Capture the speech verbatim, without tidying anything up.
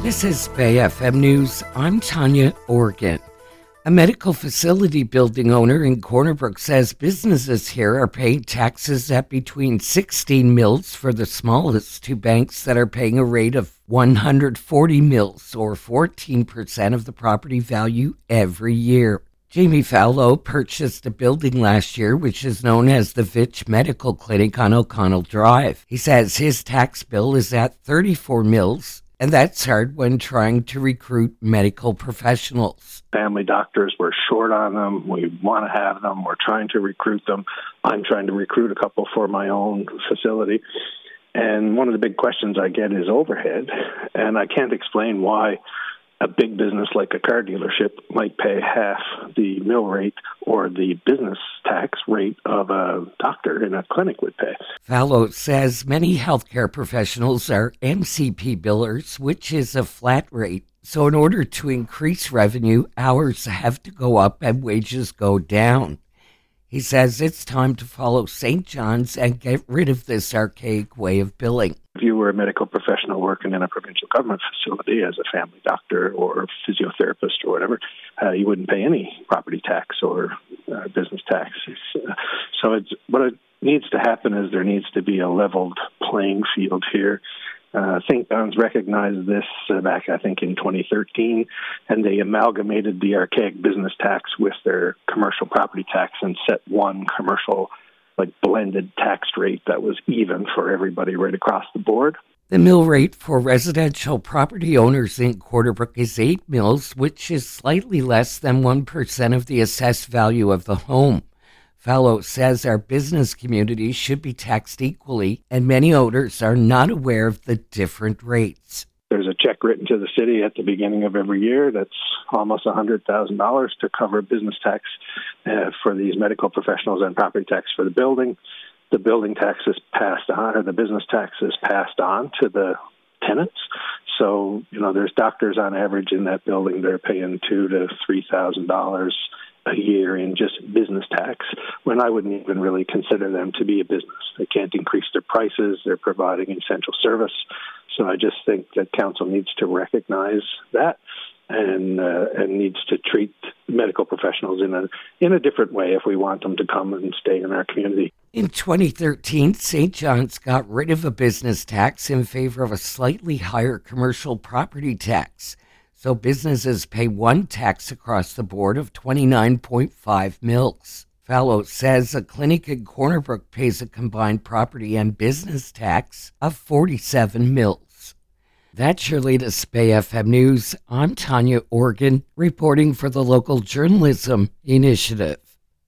This is Bay F M News. I'm Tanya Organ. A medical facility building owner in Corner Brook says businesses here are paying taxes at between sixteen mils for the smallest to banks that are paying a rate of one hundred forty mils or fourteen percent of the property value every year. Jamie Fallow purchased a building last year, which is known as the Vitch Medical Clinic on O'Connell Drive. He says his tax bill is at thirty-four mils, and that's hard when trying to recruit medical professionals. Family doctors, we're short on them. We want to have them. We're trying to recruit them. I'm trying to recruit a couple for my own facility. And one of the big questions I get is overhead. And I can't explain why a big business like a car dealership might pay half the mill rate or the business tax rate of a doctor in a clinic would pay. Fallow says many healthcare professionals are M C P billers, which is a flat rate. So in order to increase revenue, hours have to go up and wages go down. He says it's time to follow Saint John's and get rid of this archaic way of billing. If you were a medical professional working in a provincial government facility as a family doctor or physiotherapist or whatever, uh, you wouldn't pay any property tax or uh, business tax. Uh, so it's, what it needs to happen is there needs to be a leveled playing field here. Uh, Saint John's recognized this uh, back, I think, in twenty thirteen, and they amalgamated the archaic business tax with their commercial property tax and set one commercial, like, blended tax rate that was even for everybody right across the board. The mill rate for residential property owners in Corner Brook is eight mils, which is slightly less than one percent of the assessed value of the home. Fallow says our business community should be taxed equally, and many owners are not aware of the different rates. There's a check written to the city at the beginning of every year that's almost one hundred thousand dollars to cover business tax uh, for these medical professionals and property tax for the building. The building tax is passed on, or the business tax is passed on to the tenants. So, you know, there's doctors on average in that building, they're paying two to three thousand dollars a year in just business tax, when I wouldn't even really consider them to be a business. They can't increase their prices. They're providing essential service. So I just think that council needs to recognize that and uh, and needs to treat medical professionals in a in a different way if we want them to come and stay in our community. In twenty thirteen, Saint John's got rid of a business tax in favor of a slightly higher commercial property tax. So businesses pay one tax across the board of twenty-nine point five mils. Fallow says a clinic in Corner Brook pays a combined property and business tax of forty-seven mils. That's your latest Bay F M News. I'm Tanya Organ, reporting for the Local Journalism Initiative.